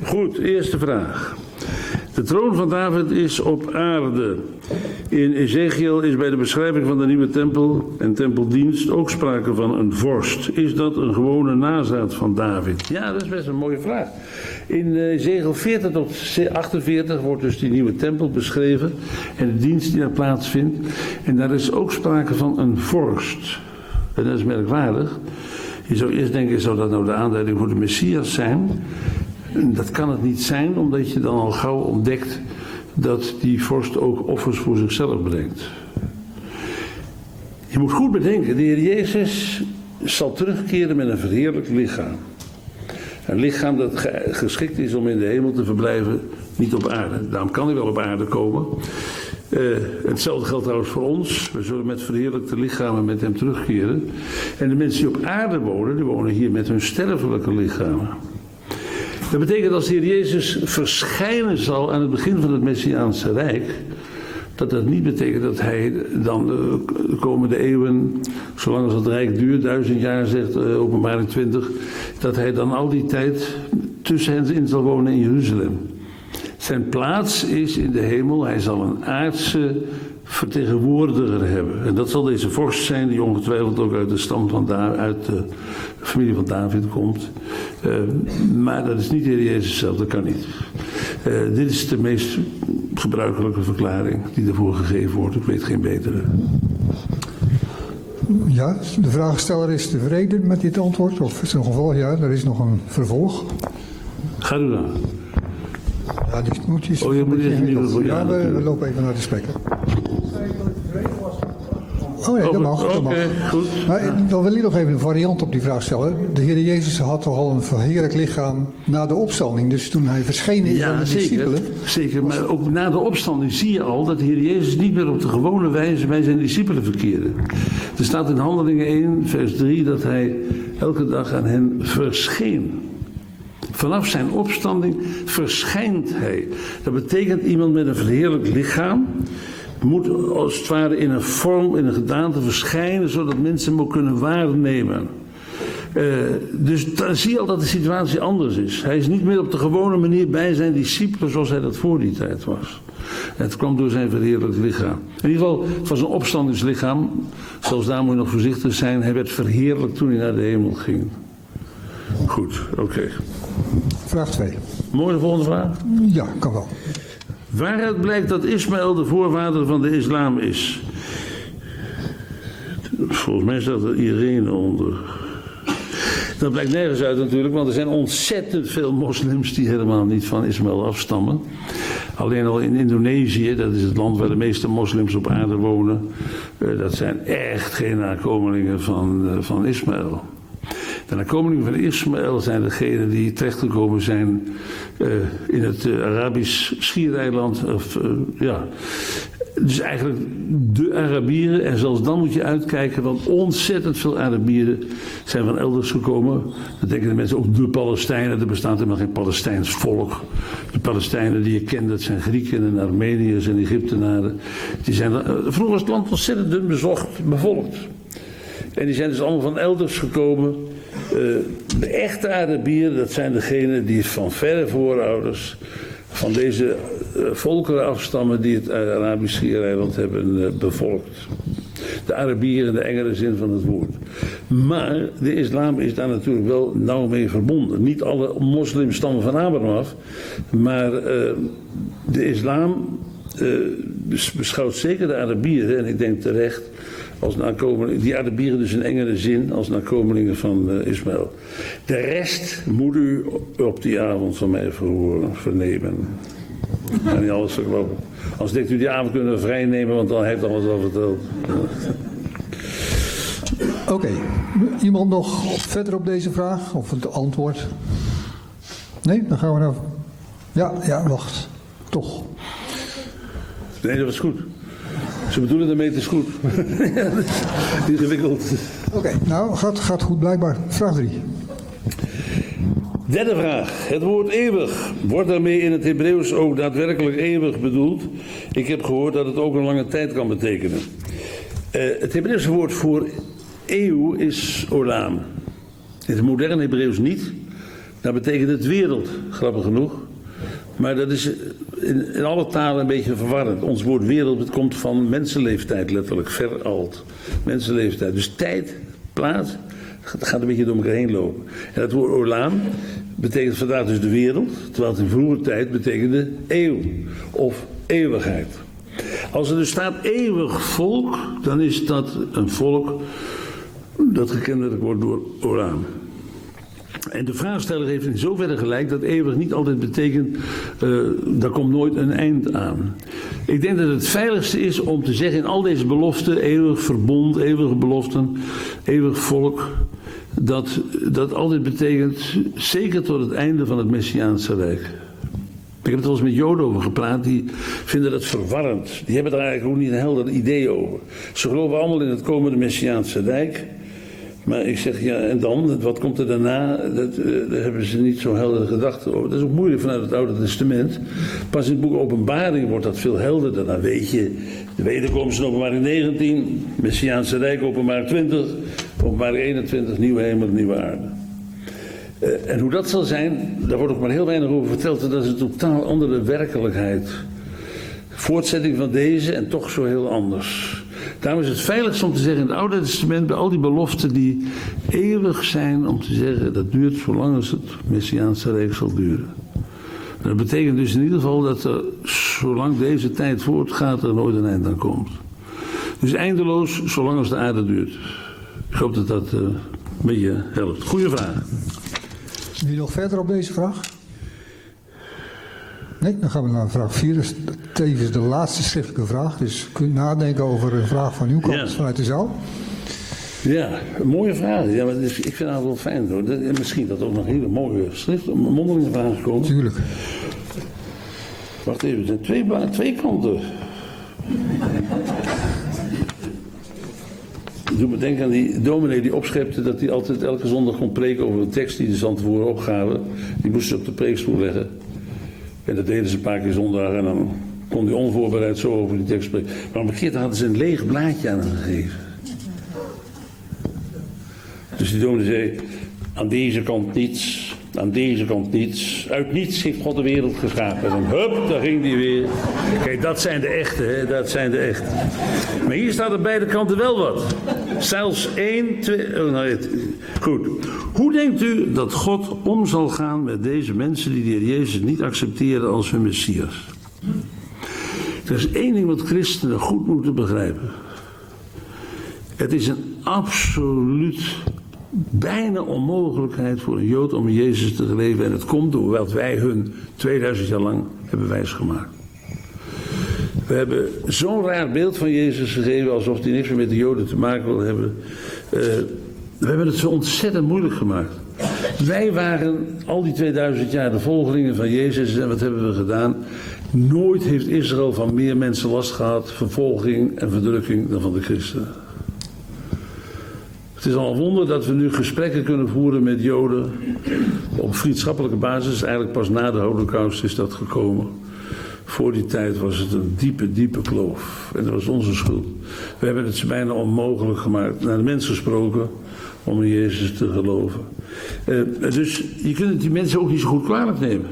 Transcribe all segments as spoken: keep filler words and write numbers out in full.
Goed, eerste vraag. De troon van David is op aarde. In Ezekiel is bij de beschrijving van de nieuwe tempel en tempeldienst ook sprake van een vorst. Is dat een gewone nazaat van David? Ja, dat is best een mooie vraag. In Ezekiel veertig tot achtenveertig wordt dus die nieuwe tempel beschreven en de dienst die daar plaatsvindt. En daar is ook sprake van een vorst. En dat is merkwaardig. Je zou eerst denken, zou dat nou de aanleiding voor de Messias zijn? Dat kan het niet zijn, omdat je dan al gauw ontdekt dat die vorst ook offers voor zichzelf brengt. Je moet goed bedenken, de Heer Jezus zal terugkeren met een verheerlijkt lichaam. Een lichaam dat geschikt is om in de hemel te verblijven, niet op aarde. Daarom kan hij wel op aarde komen. Uh, hetzelfde geldt trouwens voor ons. We zullen met verheerlijkte lichamen met hem terugkeren. En de mensen die op aarde wonen, die wonen hier met hun sterfelijke lichamen. Dat betekent als de Heer Jezus verschijnen zal aan het begin van het Messiaanse Rijk, dat dat niet betekent dat hij dan de komende eeuwen, zolang als het Rijk duurt, duizend jaar zegt uh, Openbaring twintig, dat hij dan al die tijd tussen hen in zal wonen in Jeruzalem. Zijn plaats is in de hemel, hij zal een aardse vertegenwoordiger hebben. En dat zal deze vorst zijn die ongetwijfeld ook uit de stam van David, uit de familie van David komt. Uh, maar dat is niet de Heer Jezus zelf, dat kan niet. Uh, dit is de meest gebruikelijke verklaring die ervoor gegeven wordt. Ik weet geen betere. Ja, de vraagsteller is tevreden met dit antwoord? Of is er nog een vervolg? Ja, er is nog een vervolg. Ga u dan. Ja, die moet je... Oh, je moet eerst een nieuwe voor. Ja, we, we lopen even naar de spekker. Oh nee, dat mag. Dat mag. Oké, goed. Maar dan wil ik nog even een variant op die vraag stellen. De Heer Jezus had toch al een verheerlijk lichaam na de opstanding. Dus toen hij verscheen is aan de discipelen... Zeker, maar ook na de opstanding zie je al dat de Heer Jezus niet meer op de gewone wijze bij zijn discipelen verkeerde. Er staat in Handelingen één, vers drie, dat hij elke dag aan hen verscheen. Vanaf zijn opstanding verschijnt hij. Dat betekent iemand met een verheerlijk lichaam moet als het ware in een vorm, in een gedaante verschijnen, zodat mensen hem ook kunnen waarnemen. Uh, dus dan zie je al dat de situatie anders is. Hij is niet meer op de gewone manier bij zijn discipelen zoals hij dat voor die tijd was. Het kwam door zijn verheerlijkt lichaam. In ieder geval van zijn opstandingslichaam, zelfs daar moet je nog voorzichtig zijn, hij werd verheerlijkt toen hij naar de hemel ging. Goed, oké. Okay. Vraag twee. Mooi, de volgende vraag? Ja, kan wel. Waaruit blijkt dat Ismaël de voorvader van de islam is? Volgens mij staat er Irene onder. Dat blijkt nergens uit natuurlijk, want er zijn ontzettend veel moslims die helemaal niet van Ismaël afstammen. Alleen al in Indonesië, dat is het land waar de meeste moslims op aarde wonen, dat zijn echt geen nakomelingen van, van Ismaël. De nakomelingen van Ismaël zijn degenen die terechtgekomen zijn uh, in het uh, Arabisch schiereiland. Of, uh, ja. Dus eigenlijk de Arabieren. En zelfs dan moet je uitkijken, want ontzettend veel Arabieren zijn van elders gekomen. Dat denken de mensen ook de Palestijnen. Er bestaat helemaal geen Palestijns volk. De Palestijnen die je kent, dat zijn Grieken en Armeniërs en Egyptenaren. Die zijn, uh, vroeger was het land ontzettend dun bezocht, bevolkt. En die zijn dus allemaal van elders gekomen. Uh, de echte Arabieren, dat zijn degenen die van verre voorouders van deze uh, volkeren afstammen die het Arabisch schiereiland hebben uh, bevolkt. De Arabieren in de engere zin van het woord. Maar de islam is daar natuurlijk wel nauw mee verbonden. Niet alle moslims stammen van Abraham af, maar uh, de islam uh, beschouwt zeker de Arabieren, en ik denk terecht, als nakomelingen, die Arabieren dus in engere zin als nakomelingen van uh, Ismaël. De rest moet u op die avond van mij verhoren, vernemen. Ik ga niet alles verkloppen. Als denkt u die avond kunnen we vrij nemen, want dan heeft alles al verteld. Ja. Oké, okay. Iemand nog verder op deze vraag? Of het antwoord? Nee, dan gaan we naar... Ja, ja, wacht. Toch. Nee, dat was goed. Ze bedoelen daarmee, het is goed. Ja, dat is ingewikkeld. Oké, okay, nou, gaat, gaat goed blijkbaar. Vraag drie. Derde vraag. Het woord eeuwig. Wordt daarmee in het Hebreeuws ook daadwerkelijk eeuwig bedoeld? Ik heb gehoord dat het ook een lange tijd kan betekenen. Uh, het Hebreeuwse woord voor eeuw is olam. In het moderne Hebreeuws niet. dan betekent het wereld, grappig genoeg. Maar dat is in, in alle talen een beetje verwarrend. Ons woord wereld het komt van mensenleeftijd letterlijk, veralt. Mensenleeftijd. Dus tijd, plaats, het gaat een beetje door elkaar heen lopen. En het woord olam betekent vandaag dus de wereld, terwijl het in vroege tijd betekende eeuw of eeuwigheid. Als er dus staat eeuwig volk, dan is dat een volk dat gekenmerkt wordt door olam. En de vraagsteller heeft in zoverre gelijk dat eeuwig niet altijd betekent, uh, daar komt nooit een eind aan. Ik denk dat het veiligste is om te zeggen in al deze beloften, eeuwig verbond, eeuwige beloften, eeuwig volk, dat dat altijd betekent, zeker tot het einde van het Messiaanse Rijk. Ik heb het wel eens met Joden over gepraat, die vinden dat verwarrend. Die hebben er eigenlijk ook niet een helder idee over. Ze geloven allemaal in het komende Messiaanse Rijk. Maar ik zeg, ja, en dan? Wat komt er daarna? Dat, uh, daar hebben ze niet zo'n heldere gedachten over. Dat is ook moeilijk vanuit het Oude Testament. Pas in het boek Openbaring wordt dat veel helderder. Dan weet je, de wederkomst in Openbaring negentien, Messiaanse Rijk, Openbaring twintig, Openbaring eenentwintig, nieuwe hemel, nieuwe aarde. Uh, en hoe dat zal zijn, daar wordt ook maar heel weinig over verteld. Dat is een totaal andere werkelijkheid. Voortzetting van deze en toch zo heel anders. Daarom is het veiligst om te zeggen in het Oude Testament, bij al die beloften die eeuwig zijn, om te zeggen dat duurt zolang als het Messiaanse Rijk zal duren. Dat betekent dus in ieder geval dat er, zolang deze tijd voortgaat, er nooit een eind aan komt. Dus eindeloos, zolang als de aarde duurt. Ik hoop dat dat uh, een beetje helpt. Goeie vraag. Wie nog verder op deze vraag? Nee, dan gaan we naar vraag vier. Dat is tevens de laatste schriftelijke vraag. Dus kunt nadenken over een vraag van uw kant ja. vanuit de zaal. Ja, een mooie vraag. Ja, maar is, ik vind het wel fijn hoor. Dat, misschien dat ook nog hele mooie schrift, mondelinge vragen komen. Tuurlijk. Wacht even, er zijn twee, twee kanten. Ik doe me denken aan die dominee die opschepte dat hij altijd elke zondag kon preken over een tekst die de zandvoeren opgaven. Die moest ze op de preekstoel leggen. En dat deden ze een paar keer zondag en dan kon hij onvoorbereid zo over die tekst spreken. Maar op een keer hadden ze een leeg blaadje aan hem gegeven. Dus die dominee zei, aan deze kant niets, aan deze kant niets. Uit niets heeft God de wereld geschapen. En hup, daar ging die weer. Kijk, dat zijn de echte, hè, dat zijn de echte. Maar hier staat aan beide kanten wel wat. Zelfs één, twee... Oh, nou, het, goed. Hoe denkt u dat God om zal gaan met deze mensen die de Heer Jezus niet accepteren als hun Messias? Er is één ding wat christenen goed moeten begrijpen. Het is een absoluut bijna onmogelijkheid voor een Jood om Jezus te geloven. En het komt door wat wij hun tweeduizend jaar lang hebben wijsgemaakt. We hebben zo'n raar beeld van Jezus gegeven, alsof hij niks meer met de Joden te maken wil hebben. Uh, we hebben het zo ontzettend moeilijk gemaakt. Wij waren al die tweeduizend jaar de volgelingen van Jezus. En wat hebben we gedaan? Nooit heeft Israël van meer mensen last gehad, vervolging en verdrukking, dan van de christenen. Het is al een wonder dat we nu gesprekken kunnen voeren met Joden op vriendschappelijke basis. Eigenlijk pas na de Holocaust is dat gekomen. Voor die tijd was het een diepe, diepe kloof. En dat was onze schuld. We hebben het bijna onmogelijk gemaakt, naar de mens gesproken, om in Jezus te geloven. Uh, dus je kunt het die mensen ook niet zo goed kwalijk nemen.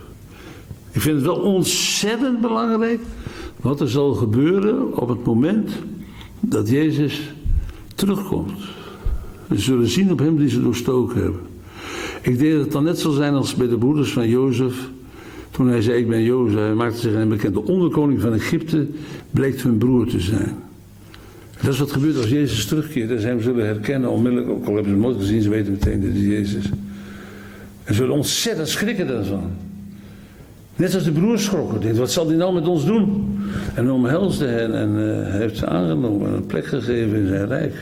Ik vind het wel ontzettend belangrijk wat er zal gebeuren op het moment dat Jezus terugkomt. We zullen zien op hem die ze doorstoken hebben. Ik denk dat het dan net zal zijn als bij de broeders van Jozef. Toen hij zei, ik ben Jozef, hij maakte zich een bekend. De onderkoning van Egypte bleek hun broer te zijn. Dat is wat gebeurt als Jezus terugkeert. En zij hem zullen herkennen onmiddellijk. Ook al hebben ze hem nooit gezien, ze weten meteen dat het Jezus is. En zullen ontzettend schrikken daarvan. Net als de broers schrokken. Denkt, wat zal hij nou met ons doen? En omhelsde hen en uh, heeft ze aangenomen en een plek gegeven in zijn rijk.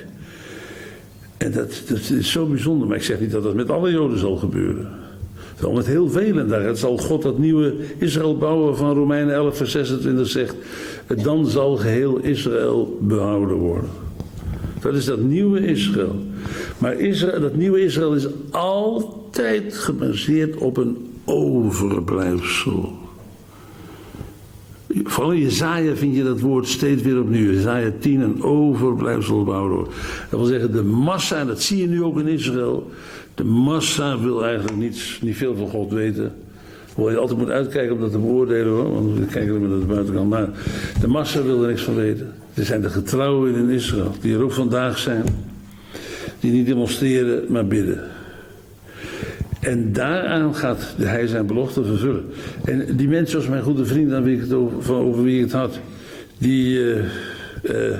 En dat, dat is zo bijzonder. Maar ik zeg niet dat dat met alle Joden zal gebeuren. Wel met heel velen. Daar zal God dat nieuwe Israël bouwen van Romeinen elf vers zesentwintig zegt. Dan zal geheel Israël behouden worden. Dat is dat nieuwe Israël. Maar Israël, dat nieuwe Israël is altijd gebaseerd op een overblijfsel. vooral in Jesaja vind je dat woord steeds weer opnieuw. Jesaja tien, een overblijfsel behouden wordt. Dat wil zeggen, de massa, en dat zie je nu ook in Israël. De massa wil eigenlijk niets, niet veel van God weten. Hoewel je altijd moet uitkijken om dat te beoordelen hoor. Want we kijken er maar naar de buitenkant. Maar de massa wil er niks van weten. Er zijn de getrouwen in Israël, die er ook vandaag zijn. Die niet demonstreren, maar bidden. En daaraan gaat hij zijn belofte vervullen. En die mensen zoals mijn goede vriend, aan wie ik het over, van, over wie ik het had, die uh, uh,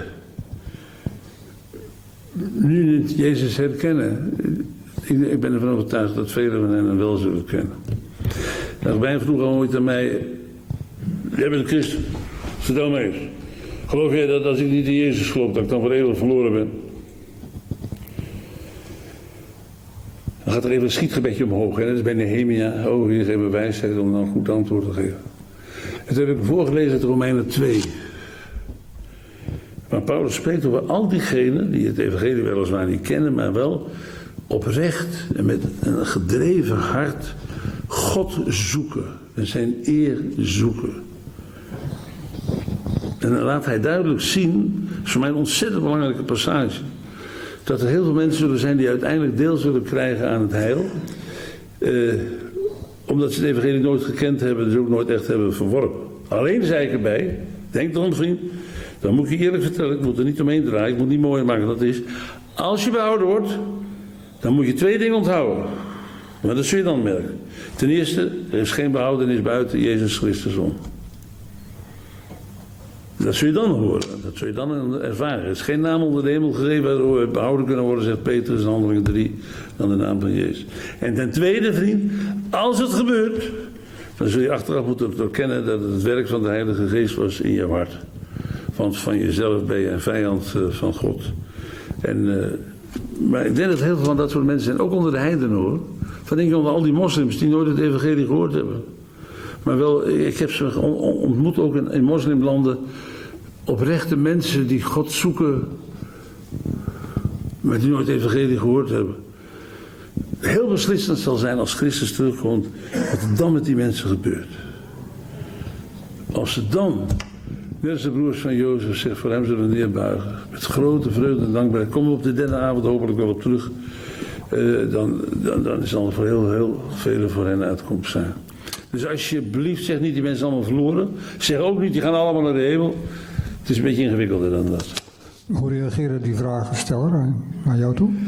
nu niet Jezus herkennen. Ik, ik ben ervan overtuigd dat velen van hen hem wel zullen kennen. Nou, wij vroeg al ooit aan mij, jij bent een christen, vertel me eens. Geloof jij dat als ik niet in Jezus geloof, dat ik dan voor eeuwig verloren ben? Dan gaat er even een schietgebedje omhoog. Hè? Dat is bij Nehemia. Oh, hier geven we wijsheid om dan een goed antwoord te geven. En toen heb ik voorgelezen uit Romeinen twee. Maar Paulus spreekt over al diegenen die het evangelie weliswaar niet kennen, maar wel oprecht en met een gedreven hart God zoeken. En zijn eer zoeken. En dan laat hij duidelijk zien, dat is voor mij een ontzettend belangrijke passage, dat er heel veel mensen zullen zijn die uiteindelijk deel zullen krijgen aan het heil. Eh, omdat ze het evangelie nooit gekend hebben, dus ook nooit echt hebben verworpen. Alleen zei ik erbij, denk erom vriend, dan moet ik je eerlijk vertellen, ik moet er niet omheen draaien, ik moet niet mooier maken dan dat is. Als je behouden wordt, dan moet je twee dingen onthouden. Maar dat zul je dan merken. Ten eerste, er is geen behoudenis buiten Jezus Christus om. Dat zul je dan horen, dat zul je dan ervaren. Er is geen naam onder de hemel gegeven waardoor we behouden kunnen worden, zegt Petrus in Handelingen drie, dan de naam van Jezus. En ten tweede, vriend, als het gebeurt, dan zul je achteraf moeten erkennen dat het het werk van de Heilige Geest was in je hart. Want van jezelf ben je een vijand van God. En, uh, maar ik denk dat heel veel van dat soort mensen zijn, ook onder de heidenen hoor. Van denk je onder al die moslims die nooit het evangelie gehoord hebben. Maar wel, ik heb ze ontmoet ook in, in moslimlanden, oprechte mensen die God zoeken, maar die nooit het evangelie gehoord hebben. Heel beslissend zal zijn als Christus terugkomt, wat er dan met die mensen gebeurt. Als ze dan, net als de broers van Jozef zegt, voor hem zullen neerbuigen, met grote vreugde en dankbaarheid, komen we op de derde avond hopelijk wel op terug, uh, dan, dan, dan is dan voor heel, heel velen voor hen uitkomst zijn. Dus alsjeblieft, zeg niet die mensen allemaal verloren. Zeg ook niet, die gaan allemaal naar de hemel. Het is een beetje ingewikkelder dan dat. Hoe reageren die vragensteller naar jou toe?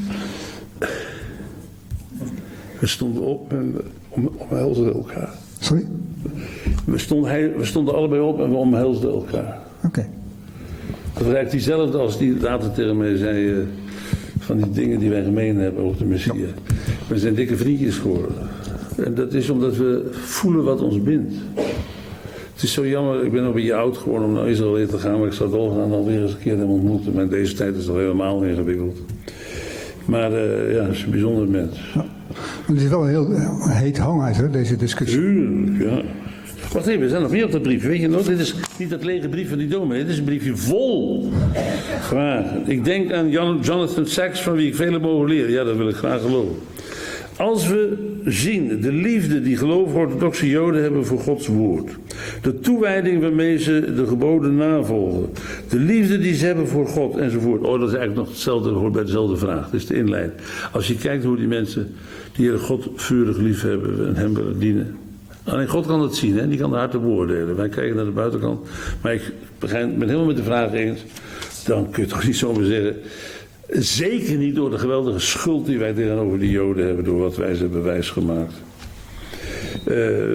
We stonden op en we omhelsden elkaar. Sorry? We stonden, hij, we stonden allebei op en we omhelsden elkaar. Oké. Okay. Dat was eigenlijk diezelfde als die later tegen mij zei, uh, van die dingen die wij gemeen hebben over de Messia. Ja. We zijn dikke vriendjes geworden. En dat is omdat we voelen wat ons bindt. Het is zo jammer, ik ben een beetje oud geworden om naar Israël weer te gaan, maar ik zou dolgraag alweer eens een keer hebben ontmoeten. Maar in deze tijd is het al helemaal ingewikkeld. Maar uh, ja, het is een bijzonder mens. Ja. Het is wel een heel heet hangijs, hè, deze discussie. Tuurlijk, ja. Wacht even, we zijn nog meer op dat briefje. Weet je nog, dit is niet dat lege brief van die dominee. Dit is een briefje vol vragen. Ik denk aan Jonathan Sacks, van wie ik vele mogen leren. Ja, dat wil ik graag geloven. Als we zien de liefde die geloof-orthodoxe Joden hebben voor Gods woord, de toewijding waarmee ze de geboden navolgen, de liefde die ze hebben voor God enzovoort. Oh, dat is eigenlijk nog hetzelfde, hoort bij dezelfde vraag. Dat is de inleiding. Als je kijkt hoe die mensen die Heer God vurig lief hebben en hem willen dienen. Alleen God kan het zien, hè? Die kan de harten beoordelen. Wij kijken naar de buitenkant. Maar ik ben helemaal met de vraag eens. Dan kun je toch niet zomaar zeggen. Zeker niet door de geweldige schuld die wij tegenover die Joden hebben, door wat wij ze hebben wijsgemaakt. Uh,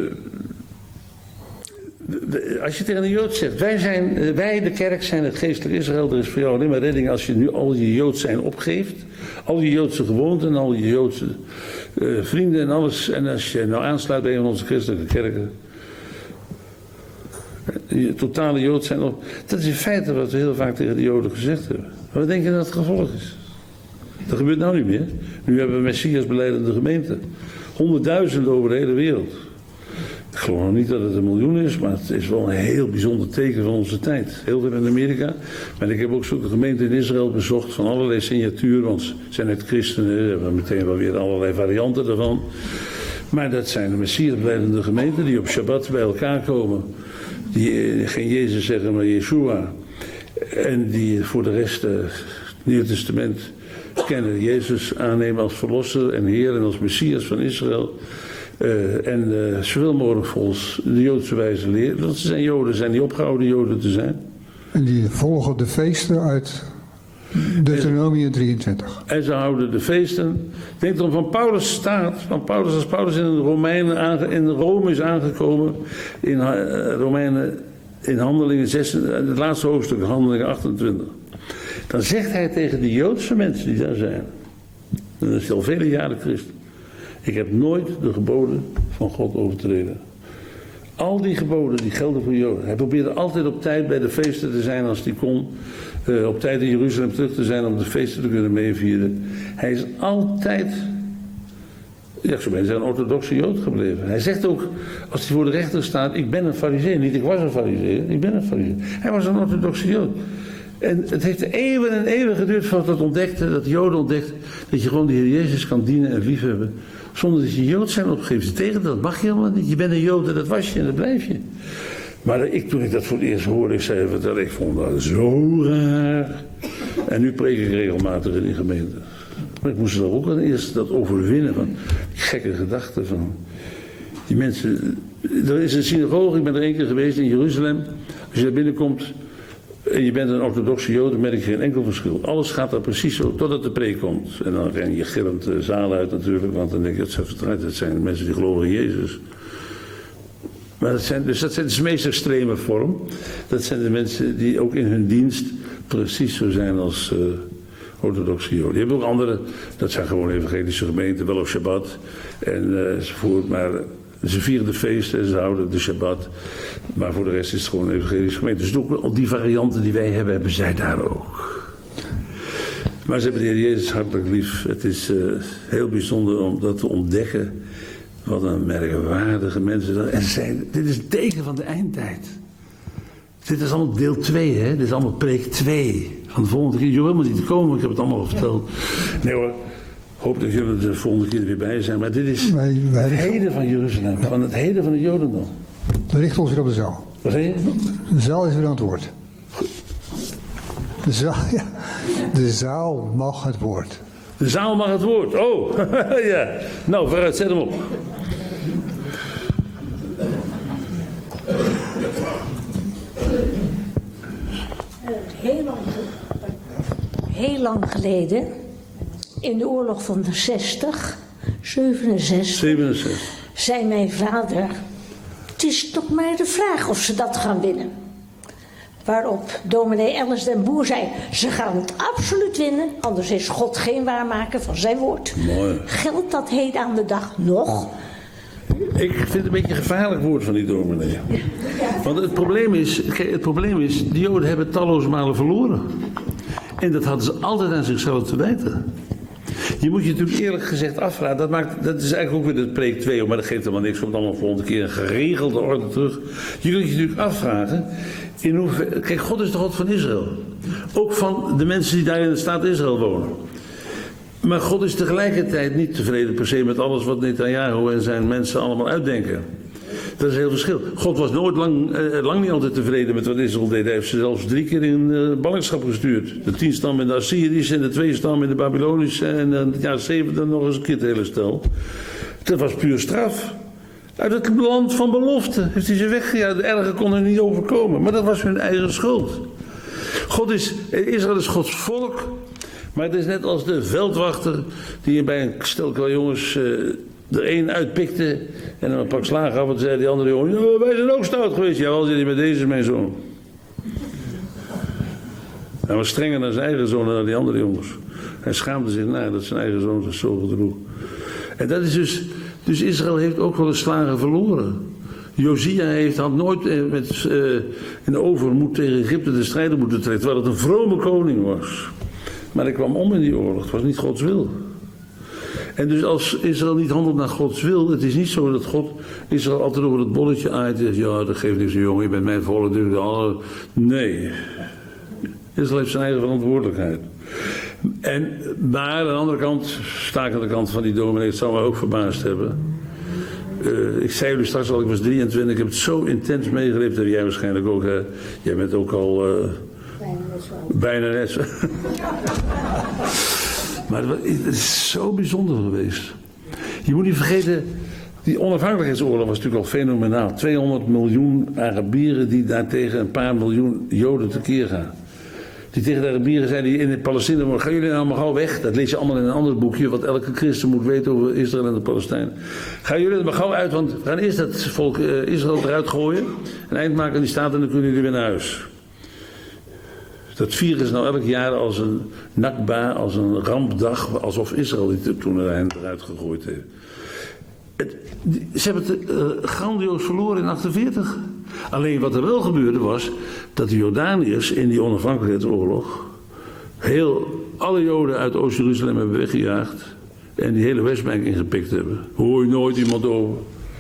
de, als je tegen een Jood zegt, wij, zijn, wij de kerk zijn het geestelijk Israël, er is voor jou alleen maar redding als je nu al je Joods zijn opgeeft, al je Joodse gewoonten en al je Joodse uh, vrienden en alles, en als je nou aansluit bij een van onze christelijke kerken, je totale Jood zijn op, dat is in feite wat we heel vaak tegen de Joden gezegd hebben. Wat denk je dat het gevolg is? Dat gebeurt nou niet meer. Nu hebben we Messias belijdende gemeenten. Honderdduizenden over de hele wereld. Ik geloof nog niet dat het een miljoen is, maar het is wel een heel bijzonder teken van onze tijd. Heel veel in Amerika. Maar ik heb ook zulke gemeenten in Israël bezocht van allerlei signatuur, want ze zijn het christenen, we hebben meteen wel weer allerlei varianten daarvan. Maar dat zijn de Messias belijdende gemeenten die op Shabbat bij elkaar komen. die geen Jezus zeggen, maar Yeshua. En die voor de rest het Nieuwe Testament kennen. Jezus aannemen als verlosser en Heer en als Messias van Israël. Uh, en uh, zoveel mogelijk volgens de Joodse wijze leren. Want ze zijn Joden, zijn die opgehouden Joden te zijn. En die volgen de feesten uit Deuteronomium drieëntwintig. En ze houden de feesten. Denk dan van Paulus staat. Van Paulus, als Paulus in, de Romeinen aange, in Rome is aangekomen. In uh, Romeinen, in Handelingen zes, het laatste hoofdstuk, Handelingen achtentwintig. Dan zegt hij tegen de Joodse mensen die daar zijn. En dat is al vele jaren christen. Ik heb nooit de geboden van God overtreden. Al die geboden die gelden voor Joden. Hij probeerde altijd op tijd bij de feesten te zijn als hij kon. Uh, op tijd in Jeruzalem terug te zijn om de feesten te kunnen meevieren. Hij is altijd, ja, zo ben hij een orthodoxe Jood gebleven. Hij zegt ook, als hij voor de rechter staat, ik ben een farizeeër. Niet ik was een farizeeër, ik ben een farizeeër. Hij was een orthodoxe Jood. En het heeft eeuwen en eeuwen geduurd voordat het ontdekte, dat de Joden ontdekte, dat je gewoon de Heer Jezus kan dienen en liefhebben. Zonder dat je Jood zijn opgegeven. Ze tegen dat mag je helemaal niet. Je bent een Jood en dat was je en dat blijf je. Maar ik, toen ik dat voor het eerst hoorde, ik zei vertellen, ik vond dat zo raar. En nu preek ik regelmatig in die gemeente. Maar ik moest er ook al eerst dat overwinnen van die gekke gedachten van die mensen. Er is een synagoge, ik ben er één keer geweest in Jeruzalem. Als je daar binnenkomt en je bent een orthodoxe Jood, dan merk je geen enkel verschil. Alles gaat daar precies zo, totdat de preek komt. En dan ren je gillend de zaal uit natuurlijk, want dan denk je, dat zijn vertrouwd, dat zijn mensen die geloven in Jezus. Maar dat zijn, dus dat zijn de meest extreme vorm. Dat zijn de mensen die ook in hun dienst precies zo zijn als uh, orthodoxe Joden. Je hebt ook andere, dat zijn gewoon evangelische gemeenten, wel op Shabbat en uh, enzovoort, maar ze vieren de feesten en ze houden de Shabbat. Maar voor de rest is het gewoon een evangelische gemeente. Dus ook die varianten die wij hebben, hebben zij daar ook. Maar ze hebben de Heer Jezus hartelijk lief. Het is uh, heel bijzonder om dat te ontdekken. Wat een merkwaardige mensen dat en zijn. Dit is het teken van de eindtijd. Dit is allemaal deel twee, hè? Dit is allemaal preek twee. Van de volgende keer. Je hoeft helemaal niet te komen, ik heb het allemaal al verteld. Nee hoor, hoop dat jullie er de volgende keer weer bij zijn. Maar dit is wij, wij het heden van Jeruzalem, ja. Van het heden van het Jodendom. We richten ons weer op de zaal. Wat zeg je? De zaal is weer aan het woord. De zaal, ja. De zaal mag het woord. De zaal mag het woord. Oh, ja. Nou, vooruit, zet hem op. Heel lang, heel lang geleden, in de oorlog van de zestig, zevenenzestig, zevenenzestig, zei mijn vader, het is toch maar de vraag of ze dat gaan winnen. Waarop dominee Ellis den Boer zei, ze gaan het absoluut winnen, anders is God geen waarmaker van zijn woord. Mooi. Geldt dat heden aan de dag nog? Ik vind het een beetje een gevaarlijk woord van die dominee. Want het probleem is, het probleem is, de Joden hebben talloze malen verloren. En dat hadden ze altijd aan zichzelf te wijten. Je moet je natuurlijk eerlijk gezegd afvragen, dat, maakt, dat is eigenlijk ook weer de preek twee, maar dat geeft helemaal niks, komt allemaal volgende keer in geregelde orde terug. Je kunt je natuurlijk afvragen, in hoeverre, kijk, God is de God van Israël. Ook van de mensen die daar in de staat Israël wonen. Maar God is tegelijkertijd niet tevreden per se met alles wat Netanyahu en zijn mensen allemaal uitdenken. Dat is een heel verschil. God was nooit lang, eh, lang niet altijd tevreden met wat Israël deed. Hij heeft ze zelfs drie keer in uh, ballingschap gestuurd. De tien stammen in de Assyrische en de twee stammen in de Babylonische. En in het jaar zeventig nog eens een keer het hele stel. Dat was puur straf. Uit het land van belofte heeft hij ze weggejaagd. Erger kon er niet overkomen. Maar dat was hun eigen schuld. God is, Israël is Gods volk. Maar het is net als de veldwachter die bij een stel jongens uh, er één uitpikte en dan een pak slagen gaf en zei die andere jongen, ja, wij zijn ook stout geweest. Ja, wel, zei hij, met deze is mijn zoon. Hij was strenger dan zijn eigen zoon dan dan die andere jongens. Hij schaamde zich na dat zijn eigen zoon zich zo gedroeg. En dat is dus, dus Israël heeft ook wel de slagen verloren. Josia heeft had nooit eh, met, uh, in de overmoed tegen Egypte de strijder moeten trekken, terwijl het een vrome koning was. Maar hij kwam om in die oorlog. Het was niet Gods wil. En dus als Israël niet handelt naar Gods wil. Het is niet zo dat God Israël altijd over het bolletje aait. En zegt, ja, dat geeft niks, jongen. Je bent mijn volk. Nee. Israël heeft zijn eigen verantwoordelijkheid. En, maar aan de andere kant, sta ik aan de kant van die dominee. Het zou mij ook verbaasd hebben. Uh, ik zei jullie straks al, ik was drieëntwintig, ik heb het zo intens meegeleefd. En jij waarschijnlijk ook, hè? Jij bent ook al... Uh, bijna net zo. Bijna net zo. Maar het is zo bijzonder geweest. Je moet niet vergeten, die onafhankelijkheidsoorlog was natuurlijk al fenomenaal. tweehonderd miljoen Arabieren die daartegen een paar miljoen Joden tekeer gaan. Die tegen de Arabieren zeiden die in het Palestina, gaan jullie nou maar gauw weg. Dat lees je allemaal in een ander boekje, wat elke christen moet weten over Israël en de Palestijnen. Gaan jullie er maar gauw uit, want we gaan eerst dat volk uh, Israël eruit gooien. Een eind maken aan die staat en dan kunnen jullie weer naar huis. Dat vieren ze nou elk jaar als een nakba, als een rampdag, alsof Israël die toen eruit gegooid heeft. Het, ze hebben het uh, grandioos verloren in achtenveertig. Alleen wat er wel gebeurde was dat de Jordaniërs in die onafhankelijkheidsoorlog heel alle Joden uit Oost-Jeruzalem hebben weggejaagd en die hele Westbank ingepikt hebben. Hoor je nooit iemand over.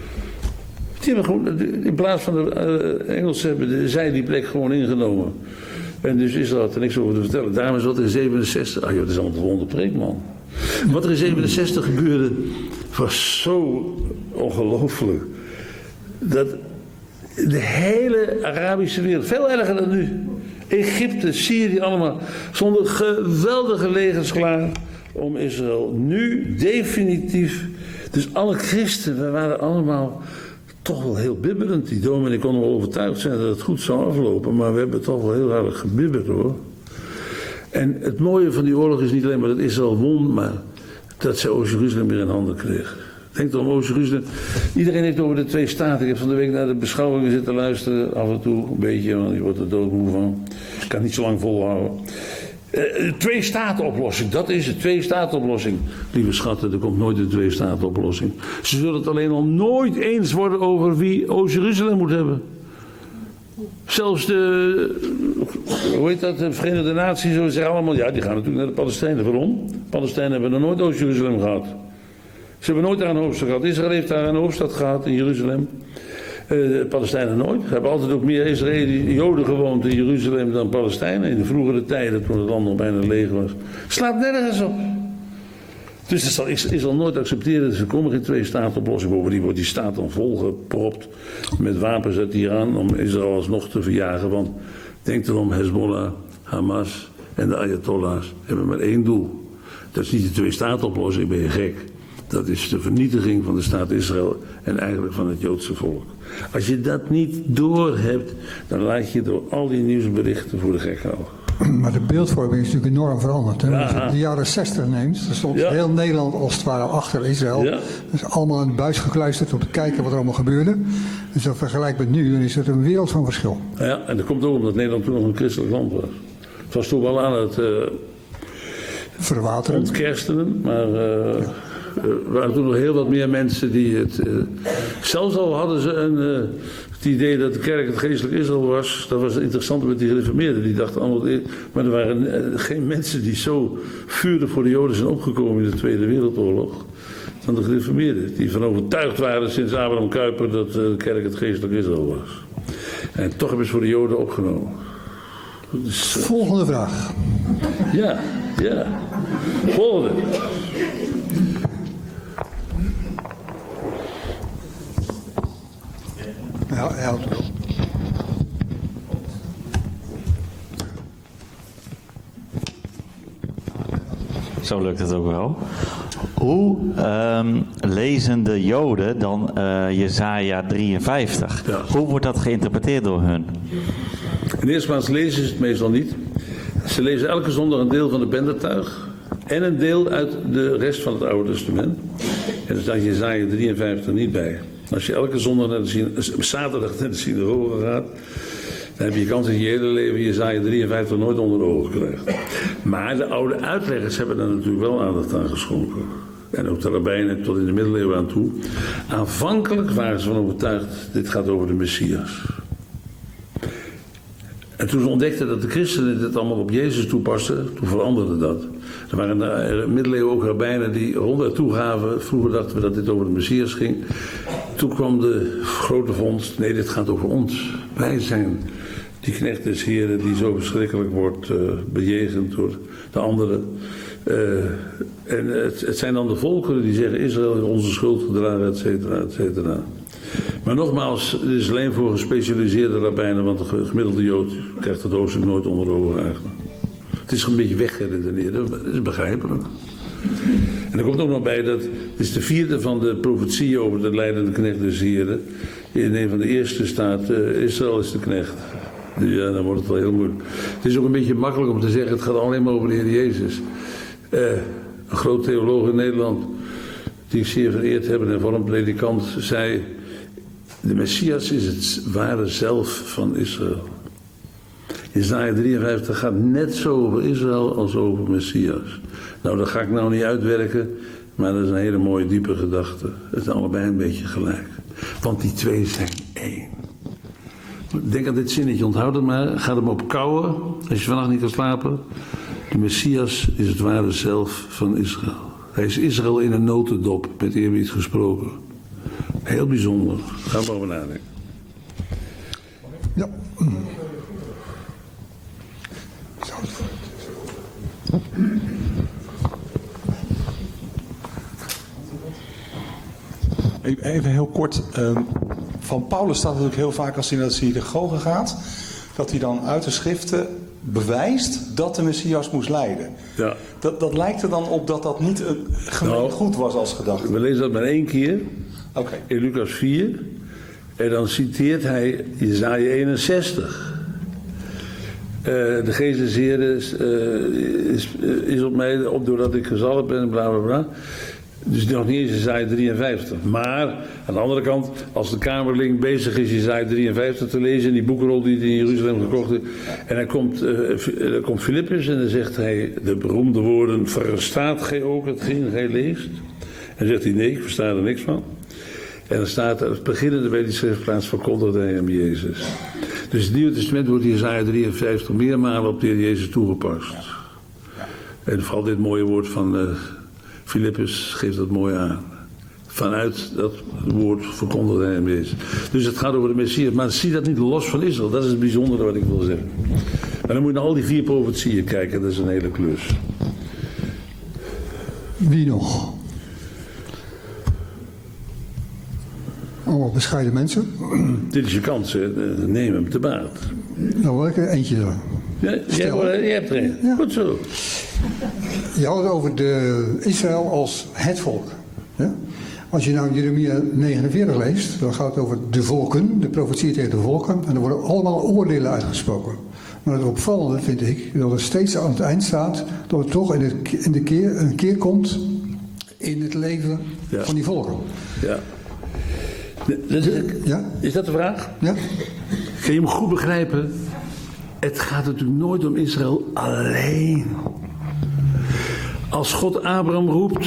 Die hebben gewoon, in plaats van de uh, Engelsen hebben de, zij die plek gewoon ingenomen. En dus Israël had er niks over te vertellen. Daarom is wat in zevenenzestig... Ah joh, dat is allemaal gewoon de preek, man. Wat er in zevenenzestig gebeurde was zo ongelooflijk. Dat de hele Arabische wereld, veel erger dan nu. Egypte, Syrië, allemaal. Stonden geweldige legers klaar om Israël nu definitief... Dus alle christenen, we waren allemaal... toch wel heel bibberend. Die dominee kon wel overtuigd zijn dat het goed zou aflopen. Maar we hebben toch wel heel erg gebibberd, hoor. En het mooie van die oorlog is niet alleen maar dat Israël won, maar dat ze Oost-Jeruzalem weer in handen kreeg. Denk erom, Oost-Jeruzalem. Iedereen heeft over de twee staten. Ik heb van de week naar de beschouwingen zitten luisteren. Af en toe een beetje, want je wordt er doodmoe van. Ik kan het niet zo lang volhouden. Uh, twee staten oplossing, dat is het, twee staten oplossing. Lieve schatten, er komt nooit een twee staten oplossing. Ze zullen het alleen al nooit eens worden over wie Oost-Jeruzalem moet hebben. Zelfs de, hoe heet dat, de Verenigde Naties, zo zeggen allemaal, ja, die gaan natuurlijk naar de Palestijnen. Waarom? De Palestijnen hebben nog nooit Oost-Jeruzalem gehad. Ze hebben nooit daar een hoofdstad gehad. Israël heeft daar een hoofdstad gehad in Jeruzalem. Uh, de Palestijnen nooit. Er hebben altijd ook meer Israëli Joden gewoond in Jeruzalem dan Palestijnen. In de vroegere tijden, toen het land nog bijna leeg was. Slaat nergens op. Dus dat zal Israël nooit accepteren. Dus er komen geen twee-staten-oplossing. Bovendien wordt die staat dan volgepropt met wapens uit Iran om Israël alsnog te verjagen. Want denk erom, Hezbollah, Hamas en de Ayatollahs hebben maar één doel. Dat is niet de twee-staten-oplossing, ben je gek. Dat is de vernietiging van de staat Israël en eigenlijk van het Joodse volk. Als je dat niet doorhebt, dan laat je door al die nieuwsberichten voor de gek houden. Maar de beeldvorming is natuurlijk enorm veranderd. Hè? Als je de jaren zestig neemt, dan stond ja. heel Nederland als het ware achter Israël. Ja. Dus allemaal aan de buis gekluisterd om te kijken wat er allemaal gebeurde. Dus als vergelijk met nu, dan is het een wereld van verschil. Ja, en dat komt ook omdat Nederland toen nog een christelijk land was. Het was toen wel aan het uh, verwateren, ontkerstenen, maar... Uh, Er waren toen nog heel wat meer mensen die het... Uh, zelfs al hadden ze een, uh, het idee dat de kerk het geestelijk Israël was. Dat was het interessante met die gereformeerden. Die dachten allemaal... Maar er waren uh, geen mensen die zo vurig voor de Joden zijn opgekomen in de Tweede Wereldoorlog. Dan de gereformeerden. Die van overtuigd waren sinds Abraham Kuyper dat uh, de kerk het geestelijk Israël was. En toch hebben ze voor de Joden opgenomen. Dus, uh, Volgende vraag. Ja, ja. Volgende. Ja, helpt wel. Zo lukt het ook wel. Hoe um, lezen de Joden dan uh, Jesaja drieënvijftig? Ja. Hoe wordt dat geïnterpreteerd door hun? In de eerste plaats lezen ze het meestal niet. Ze lezen elke zondag een deel van de Pentateuch en een deel uit de rest van het Oude Testament. En daar staat Jesaja drieënvijftig niet bij. Als je elke zondag naar de, zaterdag naar de synagoge gaat, dan heb je kans dat je je hele leven Jesaja drieënvijftig nooit onder de ogen krijgt. Maar de oude uitleggers hebben daar natuurlijk wel aandacht aan geschonken. En ook de rabbijnen tot in de middeleeuwen aan toe. Aanvankelijk waren ze van overtuigd, dit gaat over de Messias. En toen ze ontdekten dat de christenen dit allemaal op Jezus toepasten, toen veranderde dat. Er waren in de middeleeuwen ook rabbijnen die ronduit toegaven. Vroeger dachten we dat dit over de Messias ging. Toen kwam de grote vondst, nee, dit gaat over ons. Wij zijn die knecht des Heren die zo verschrikkelijk wordt uh, bejegend door de anderen. Uh, en het, het zijn dan de volkeren die zeggen Israël heeft onze schuld gedragen, et cetera, et cetera. Maar nogmaals, het is alleen voor gespecialiseerde rabbijnen, want de gemiddelde Jood krijgt het hoofdstuk nooit onder ogen eigenlijk. Het is een beetje weggeredeneerd, dat is begrijpelijk. En er komt ook nog bij dat het is de vierde van de profetieën over de leidende knecht des Heren. In een van de eerste staat uh, Israël is de knecht. Ja, dan wordt het wel heel moeilijk. Het is ook een beetje makkelijk om te zeggen, het gaat alleen maar over de Heer Jezus. Uh, een groot theoloog in Nederland, die ik zeer vereerd heb en voor een predikant, zei, de Messias is het ware zelf van Israël. Jesaja drieënvijftig gaat net zo over Israël als over Messias. Nou, dat ga ik nou niet uitwerken, maar dat is een hele mooie diepe gedachte. Het is allebei een beetje gelijk. Want die twee zijn één. Denk aan dit zinnetje, onthoud het maar. Ga hem op kouwen, als je vannacht niet kan slapen. De Messias is het ware zelf van Israël. Hij is Israël in een notendop, met eerbied gesproken. Heel bijzonder. Ga maar over nadenken. Ja. Even heel kort. Um, van Paulus staat natuurlijk heel vaak als hij naar de synagoge gaat, dat hij dan uit de schriften bewijst dat de Messias moest lijden. Ja. Dat, dat lijkt er dan op dat dat niet een gemeen nou, goed was als gedachte. We lezen dat maar één keer. Okay. In Lucas vier. En dan citeert hij Jesaja eenenzestig. Uh, de geest des Heren is, uh, is, uh, is op mij, op doordat ik gezalfd ben, bla bla bla. Dus nog niet eens Jesaja drieënvijftig. Maar aan de andere kant, als de kamerling bezig is Jesaja drieënvijftig te lezen, in die boekenrol die hij in Jeruzalem gekocht heeft, en dan komt, uh, dan komt Filippus en dan zegt hij de beroemde woorden, verstaat gij ook hetgeen gij leest? En dan zegt hij nee, ik versta er niks van. En dan staat er, het beginnende bij die schriftplaats verkondigde hij hem Jezus. Dus in het Nieuwe Testament wordt Jesaja drieënvijftig meermalen op de Heer Jezus toegepast. En vooral dit mooie woord van uh, Filippus geeft dat mooi aan. Vanuit dat woord verkondigde hij hem Jezus. Dus het gaat over de Messias, maar zie dat niet los van Israël. Dat is het bijzondere wat ik wil zeggen. Maar dan moet je naar al die vier profetieën kijken, dat is een hele klus. Wie nog? Allemaal bescheiden mensen. Dit is je kans, hè. Neem hem te baat. Nou, wil ik er eentje doen. Ja, jij, jij hebt er een. Ja. Goed zo. Je had het over de Israël als het volk. Ja? Als je nou Jeremia negenenveertig leest, dan gaat het over de volken, de profetie tegen de volken, en er worden allemaal oordelen uitgesproken. Maar het opvallende vind ik, dat er steeds aan het eind staat, dat het toch in, het, in de keer, een keer komt in het leven ja. van die volken. Ja. Is, ja? Is dat de vraag? Ja. Kun je hem goed begrijpen? Het gaat natuurlijk nooit om Israël alleen. Als God Abraham roept,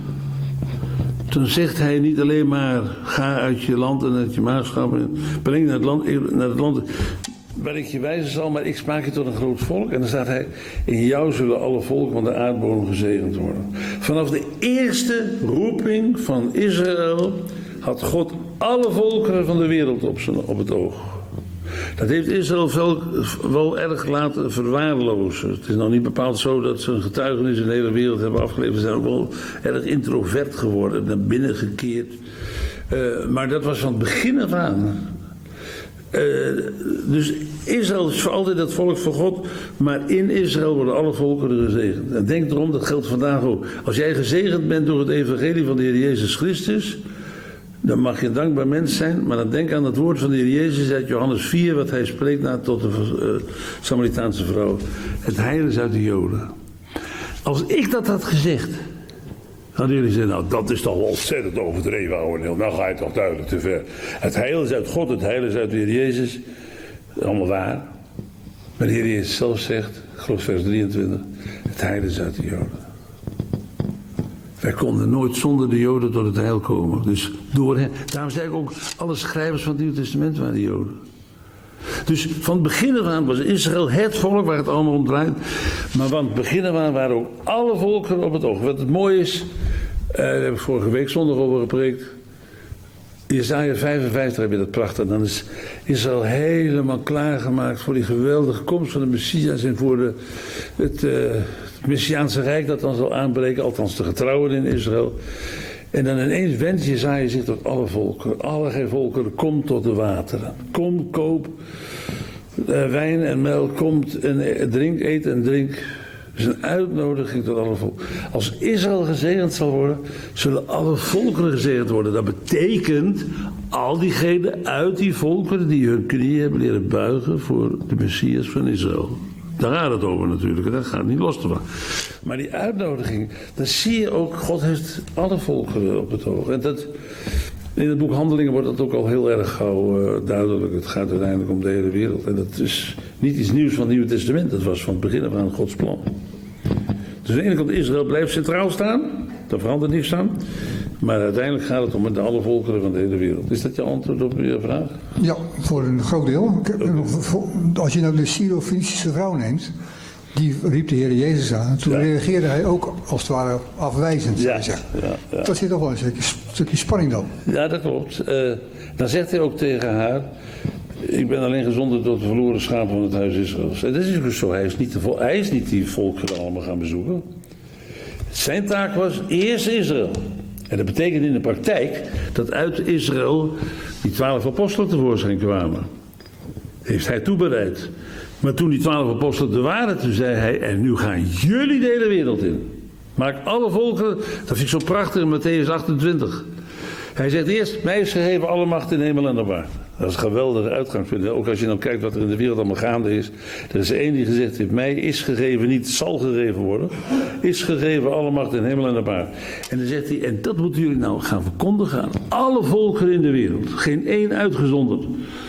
dan zegt hij niet alleen maar ga uit je land en uit je maagschap en breng naar het land, naar het land waar ik je wijzen zal, maar ik maak je tot een groot volk. En dan staat hij, in jou zullen alle volken van de aardbodem gezegend worden. Vanaf de eerste roeping van Israël had God alle volkeren van de wereld op, zijn, op het oog. Dat heeft Israël wel, wel erg laten verwaarlozen. Het is nog niet bepaald zo dat ze een getuigenis in de hele wereld hebben afgeleverd. Ze zijn ook wel erg introvert geworden, naar binnen gekeerd. Uh, maar dat was van het begin af aan. Uh, dus Israël is voor altijd het volk van God, maar in Israël worden alle volkeren gezegend. En denk erom, dat geldt vandaag ook. Als jij gezegend bent door het evangelie van de Heer Jezus Christus, dan mag je een dankbaar mens zijn, maar dan denk aan het woord van de Heer Jezus uit Johannes vier, wat hij spreekt naar tot de uh, Samaritaanse vrouw. Het heil is uit de Joden. Als ik dat had gezegd, hadden jullie gezegd, nou dat is toch wel ontzettend overdreven, ouwe Neil. Nou ga je toch duidelijk te ver. Het heil is uit God, het heil is uit de Heer Jezus. Dat is allemaal waar. Maar de Heer Jezus zelf zegt, ik geloof vers drieëntwintig, het heil is uit de Joden. Wij konden nooit zonder de Joden tot het heil komen. Dus door hen. Daarom zei ik ook, alle schrijvers van het Nieuwe Testament waren Joden. Dus van het begin af aan was Israël het volk waar het allemaal om draait. Maar van het begin af aan waren ook alle volkeren op het oog. Wat het mooie is, uh, daar heb ik vorige week zondag over gepreekt. Jesaja vijfenvijftig heb je dat prachtig. Dan is Israël helemaal klaargemaakt voor die geweldige komst van de Messias en voor de, het, uh, het Messiaanse Rijk dat dan zal aanbreken, althans de getrouwen in Israël. En dan ineens wendt Jesaja zich tot alle volkeren, alle volkeren, kom tot de wateren. Kom, koop uh, wijn en melk, komt en drink, eet en drink. Het is een uitnodiging tot alle volken. Als Israël gezegend zal worden, zullen alle volkeren gezegend worden. Dat betekent al diegenen uit die volkeren die hun knieën hebben leren buigen voor de Messias van Israël. Daar gaat het over natuurlijk, dat gaat niet los te maken. Maar die uitnodiging, dan zie je ook, God heeft alle volkeren op het oog. En dat, in het boek Handelingen wordt dat ook al heel erg gauw uh, duidelijk. Het gaat uiteindelijk om de hele wereld. En dat is niet iets nieuws van het Nieuwe Testament, dat was van het begin af aan Gods plan. Dus aan de ene kant Israël blijft centraal staan, daar verandert niks aan. Maar uiteindelijk gaat het om de alle volkeren van de hele wereld. Is dat je antwoord op je vraag? Ja, voor een groot deel. Als je nou de Syro-Fenicische vrouw neemt, die riep de Heer Jezus aan. En toen ja. reageerde hij ook als het ware afwijzend. Ja, ja, ja. Dat zit toch wel een stukje, stukje spanning dan. Ja, dat klopt. Uh, dan zegt hij ook tegen haar, ik ben alleen gezonden tot de verloren schaap van het huis Israëls. En dat is ook zo. Hij is niet, de vol- hij is niet die volkeren allemaal gaan bezoeken. Zijn taak was eerst Israël. En dat betekent in de praktijk dat uit Israël die twaalf apostelen tevoorschijn kwamen. Heeft hij toebereid. Maar toen die twaalf apostelen er waren, toen zei hij, en nu gaan jullie de hele wereld in. Maak alle volkeren, dat vind ik zo prachtig in Matthäus achtentwintig. Hij zegt eerst, mij is gegeven alle macht in hemel en op aarde. Dat is een geweldige uitgangspunt. Ook als je nou kijkt wat er in de wereld allemaal gaande is. Er is één die gezegd heeft, mij is gegeven, niet zal gegeven worden. Is gegeven alle macht in hemel en op aarde. En dan zegt hij, en dat moeten jullie nou gaan verkondigen aan alle volkeren in de wereld. Geen één uitgezonderd.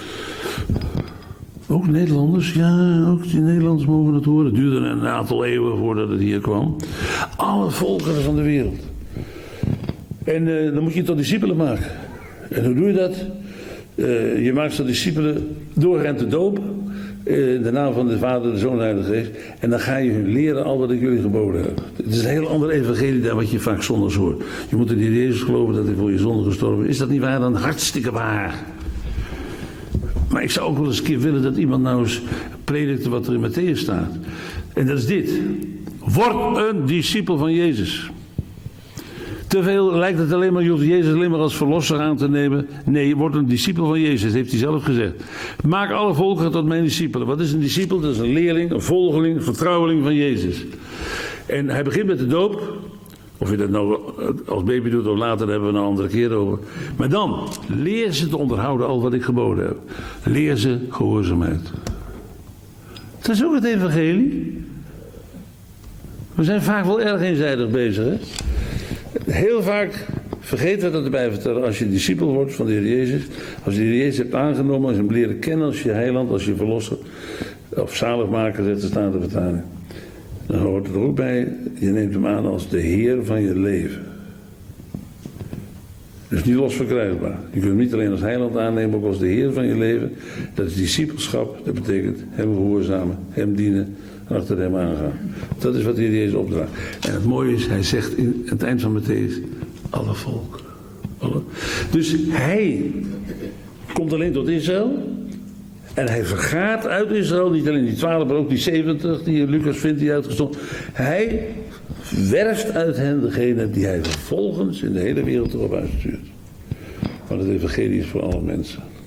Ook Nederlanders, ja, ook die Nederlanders mogen het horen. Het duurde een aantal eeuwen voordat het hier kwam. Alle volkeren van de wereld. En uh, dan moet je tot discipelen maken. En hoe doe je dat? Uh, je maakt tot discipelen door hen te dopen. Uh, in de naam van de Vader, de Zoon en de Heilige Geest. En dan ga je hun leren al wat ik jullie geboden heb. Het is een heel ander evangelie dan wat je vaak zondags hoort. Je moet in de Heer Jezus geloven dat hij voor je zonde gestorven is. Is dat niet waar? Dan hartstikke waar. Maar ik zou ook wel eens een keer willen dat iemand nou eens predikte wat er in Matthäus staat. En dat is dit. Word een discipel van Jezus. Te veel lijkt het alleen maar, je hoeft Jezus alleen maar als verlosser aan te nemen. Nee, word een discipel van Jezus, heeft hij zelf gezegd. Maak alle volkeren tot mijn discipelen. Wat is een discipel? Dat is een leerling, een volgeling, een vertrouweling van Jezus. En hij begint met de doop. Of je dat nou als baby doet of later, daar hebben we een andere keer over. Maar dan, leer ze te onderhouden al wat ik geboden heb. Leer ze gehoorzaamheid. Dat is ook het evangelie. We zijn vaak wel erg eenzijdig bezig, hè? Heel vaak vergeten we dat erbij vertellen. Als je discipel wordt van de Heer Jezus, als je de Heer Jezus hebt aangenomen, als je hem leren kennen als je heiland, als je verlosser, of zaligmaker, zegt de Statenvertaling, dan hoort er ook bij, je neemt hem aan als de Heer van je leven. Dat is niet losverkrijgbaar. Je kunt hem niet alleen als heiland aannemen, ook als de Heer van je leven. Dat is discipelschap, dat betekent hem gehoorzamen, hem dienen en achter hem aangaan. Dat is wat de Heer Jezus opdraagt. En het mooie is, hij zegt in het eind van Matthäus, alle volken. Alle. Dus hij komt alleen tot Israël. En hij vergaat uit Israël, niet alleen die twaalf, maar ook die zeventig die Lucas vindt die uitgestonden. Hij werft uit hen degene die hij vervolgens in de hele wereld erop uitstuurt. Want het evangelie is voor alle mensen.